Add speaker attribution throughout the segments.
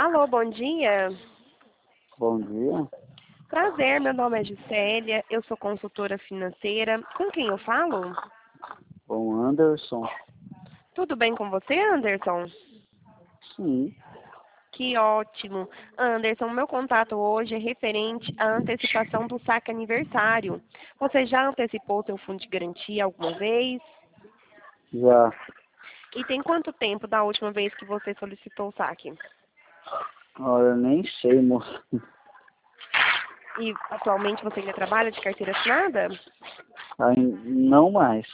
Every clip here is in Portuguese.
Speaker 1: Alô, bom dia.
Speaker 2: Bom dia.
Speaker 1: Prazer, meu nome é Gisélia, eu sou consultora financeira. Com quem eu falo?
Speaker 2: Com Anderson.
Speaker 1: Tudo bem com você, Anderson?
Speaker 2: Sim.
Speaker 1: Que ótimo. Anderson, meu contato hoje é referente à antecipação do saque aniversário. Você já antecipou seu fundo de garantia alguma vez?
Speaker 2: Já.
Speaker 1: E tem quanto tempo da última vez que você solicitou o saque?
Speaker 2: Olha, eu nem sei, moço.
Speaker 1: E atualmente você ainda trabalha de carteira assinada?
Speaker 2: Não mais.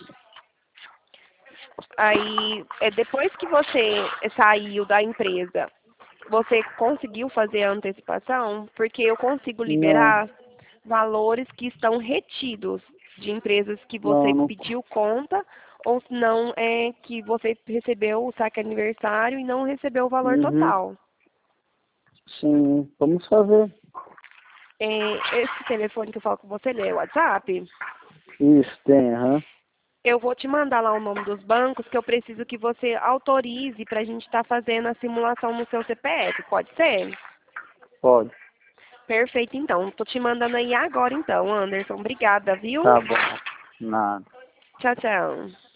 Speaker 1: Aí, depois que você saiu da empresa, você conseguiu fazer a antecipação? Porque eu consigo
Speaker 2: Não,
Speaker 1: liberar valores que estão retidos de empresas que você
Speaker 2: não.
Speaker 1: pediu conta, ou se não é que você recebeu o saque aniversário e não recebeu o valor
Speaker 2: Uhum.
Speaker 1: total.
Speaker 2: Sim, vamos fazer.
Speaker 1: Esse telefone que eu falo com você, ele é o WhatsApp?
Speaker 2: Isso, tem, aham.
Speaker 1: Eu vou te mandar lá o nome dos bancos que eu preciso que você autorize para a gente estar fazendo a simulação no seu CPF. Pode ser?
Speaker 2: Pode.
Speaker 1: Perfeito, então. Estou te mandando aí agora, então, Anderson. Obrigada, viu?
Speaker 2: Tá bom. Nada.
Speaker 1: Tchau, tchau.